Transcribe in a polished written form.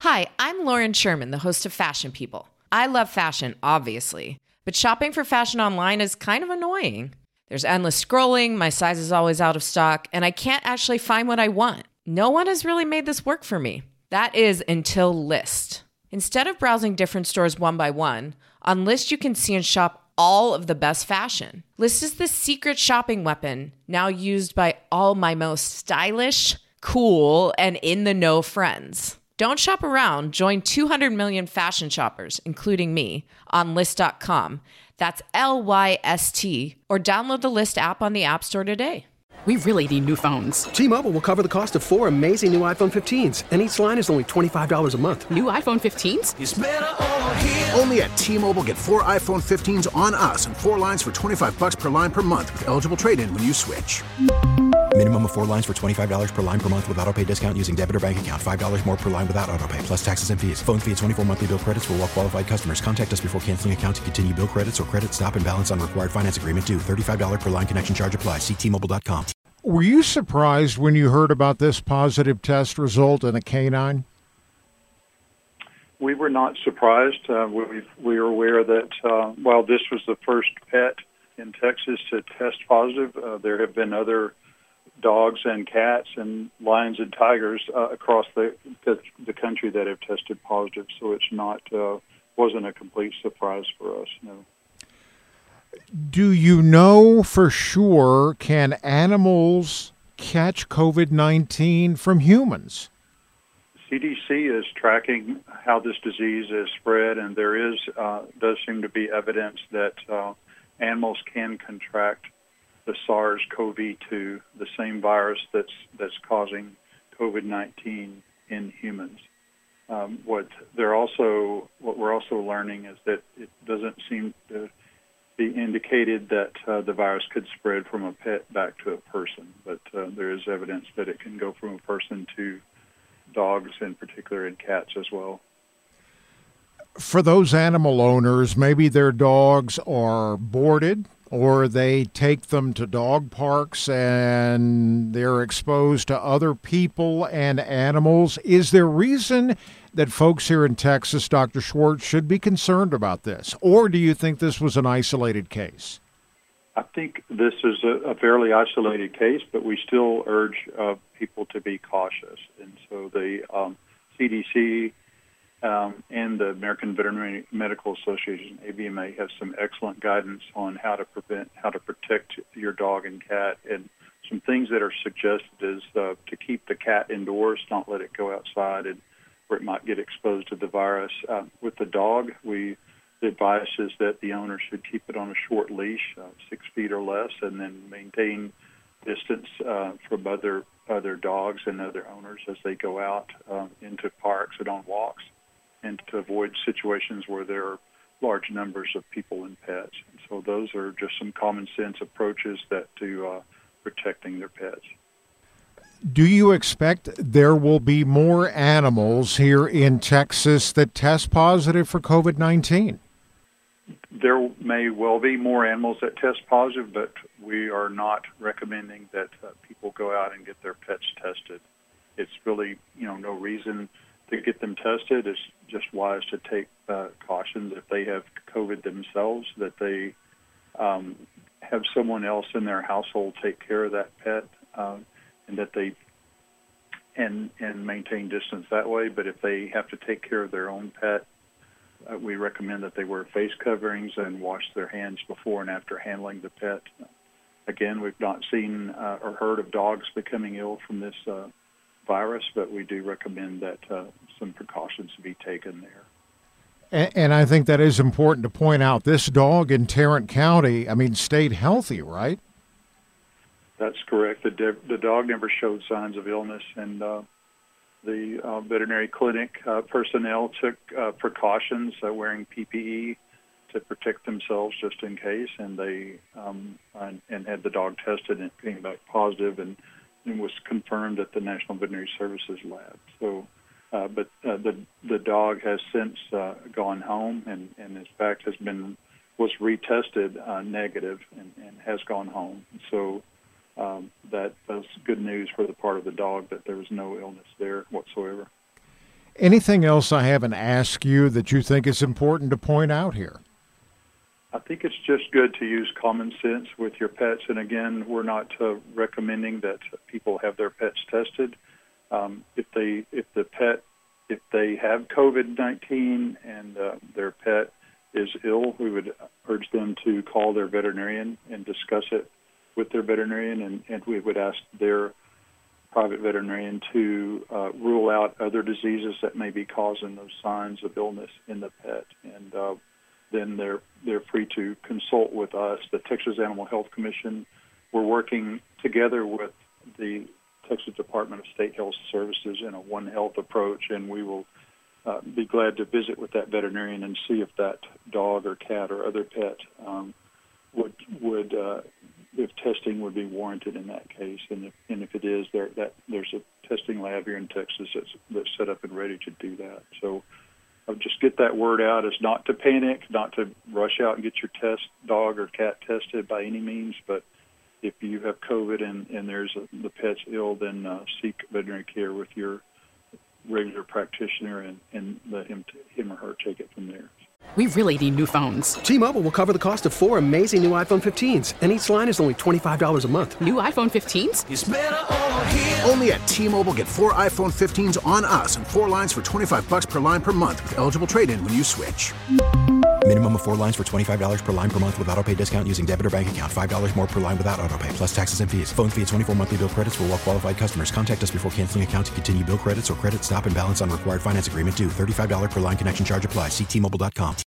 Hi, I'm Lauren Sherman, the host of Fashion People. I love fashion, obviously, but shopping for fashion online is kind of annoying. There's endless scrolling, my size is always out of stock, and I can't actually find what I want. No one has really made this work for me. That is until Lyst. Instead of browsing different stores one by one, on Lyst you can see and shop all of the best fashion. Lyst is the secret shopping weapon now used by all my most stylish, cool, and in-the-know friends. Don't shop around. Join 200 million fashion shoppers, including me, on Lyst.com. That's Lyst, or download the Lyst app on the App Store today. We really need new phones. T-Mobile will cover the cost of 4 amazing new iPhone 15s, and each line is only $25 a month. New iPhone 15s? It's better over here. Only at T-Mobile, get 4 iPhone 15s on us and 4 lines for $25 per line per month with eligible trade-in when you switch. Minimum of 4 lines for $25 per line per month with autopay discount using debit or bank account. $5 more per line without autopay, plus taxes and fees. Phone fee at 24 monthly bill credits for well-qualified customers. Contact us before canceling account to continue bill credits or credit stop and balance on required finance agreement due. $35 per line connection charge applies. See T-Mobile.com. Were you surprised when you heard about this positive test result in a canine? We were not surprised. We were aware that while this was the first pet in Texas to test positive, there have been other dogs and cats and lions and tigers across the country that have tested positive. So it's not wasn't a complete surprise for us. No. Do you know for sure, can animals catch COVID-19 from humans? CDC is tracking how this disease is spread, and there does seem to be evidence that animals can contract the SARS-CoV-2, the same virus that's causing COVID-19 in humans. What we're also learning is that it doesn't seem to be indicated that the virus could spread from a pet back to a person, but there is evidence that it can go from a person to dogs in particular and cats as well. For those animal owners, maybe their dogs are boarded or they take them to dog parks and they're exposed to other people and animals. Is there reason that folks here in Texas, Dr. Schwartz, should be concerned about this? Or do you think this was an isolated case? I think this is a fairly isolated case, but we still urge people to be cautious. And so the CDC and the American Veterinary Medical Association, AVMA, have some excellent guidance on how to protect your dog and cat. And some things that are suggested is to keep the cat indoors, not let it go outside, and where it might get exposed to the virus. With the dog, the advice is that the owner should keep it on a short leash, 6 feet or less, and then maintain distance from other dogs and other owners as they go out into parks and on walks, and to avoid situations where there are large numbers of people and pets. And so those are just some common sense approaches to protecting their pets. Do you expect there will be more animals here in Texas that test positive for COVID-19? There may well be more animals that test positive, but we are not recommending that people go out and get their pets tested. It's really, no reason to get them tested. It's just wise to take cautions if they have COVID themselves, that they have someone else in their household take care of that pet, and that they and maintain distance that way. But if they have to take care of their own pet, we recommend that they wear face coverings and wash their hands before and after handling the pet. Again, we've not seen or heard of dogs becoming ill from this virus, but we do recommend that some precautions be taken there. And I think that is important to point out. This dog in Tarrant County, stayed healthy, right? That's correct. The dog never showed signs of illness, and the veterinary clinic personnel took precautions, wearing PPE to protect themselves just in case, and they and had the dog tested, and it came back positive, and it was confirmed at the National Veterinary Services lab. So, but the dog has since gone home, and in fact was retested negative and has gone home. So that was good news for the part of the dog that there was no illness there whatsoever. Anything else I haven't asked you that you think is important to point out here? I think it's just good to use common sense with your pets. And again, we're not recommending that people have their pets tested. If they have COVID-19 and their pet is ill, we would urge them to call their veterinarian and discuss it with their veterinarian, and we would ask their private veterinarian to rule out other diseases that may be causing those signs of illness in the pet. And then they're free to consult with us, the Texas Animal Health Commission. We're working together with the Texas Department of State Health Services in a One Health approach, and we will be glad to visit with that veterinarian and see if that dog or cat or other pet would if testing would be warranted in that case, and if it is, there's a testing lab here in Texas that's set up and ready to do that. So I'll just get that word out. It's not to panic, not to rush out and get your dog or cat tested by any means, but if you have COVID and the pet's ill, then seek veterinary care with your regular practitioner and let him or her take it from there. We really need new phones. T-Mobile will cover the cost of 4 amazing new iPhone 15s, and each line is only $25 a month. New iPhone 15s? It's better over here. Only at T-Mobile, get 4 iPhone 15s on us and 4 lines for $25 per line per month with eligible trade-in when you switch. Minimum of 4 lines for $25 per line per month with autopay discount using debit or bank account. $5 more per line without autopay, plus taxes and fees. Phone fee at 24 monthly bill credits for well-qualified customers. Contact us before canceling account to continue bill credits or credit stop and balance on required finance agreement due. $35 per line connection charge applies. See T-Mobile.com.